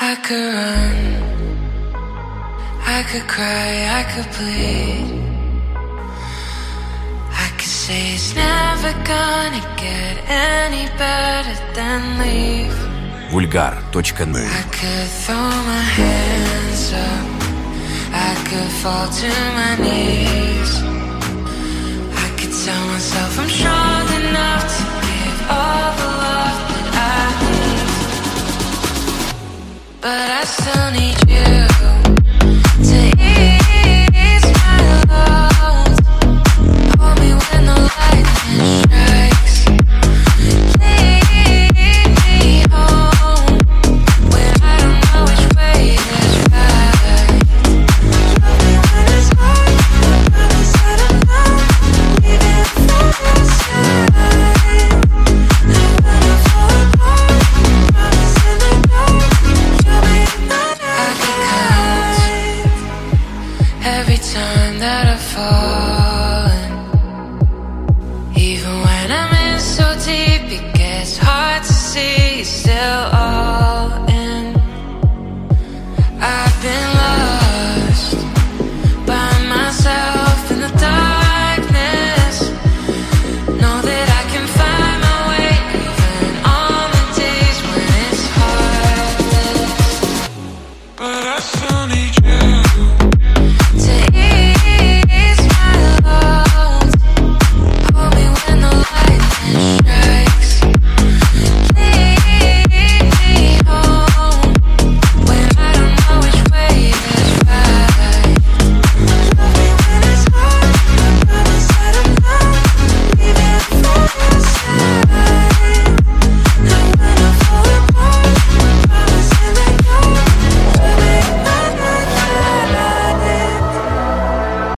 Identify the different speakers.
Speaker 1: I could run, I could cry, I could bleed. I could say it's never gonna get any better than leave.
Speaker 2: Vulgar.nu.
Speaker 1: I could throw my hands up, I could fall to my knees. I could tell myself I'm strong enough to give all the love that I need, but I still need you.